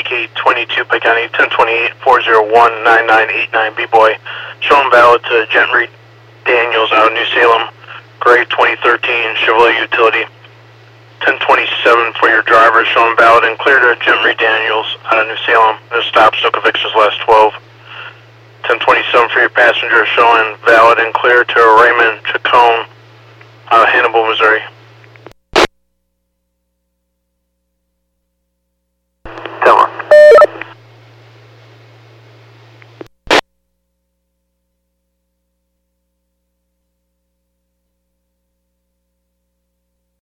DK22 Pike County, 1028-401-9989 B-Boy. Showing valid to Gentry Daniels out of New Salem. Gray 2013 Chevrolet Utility. 1027 for your driver, showing valid and clear to Gentry Daniels out of New Salem. No stops, no convictions, last 12. 1027 for your passenger, showing valid and clear to Raymond Chacon out of Hannibal, Missouri.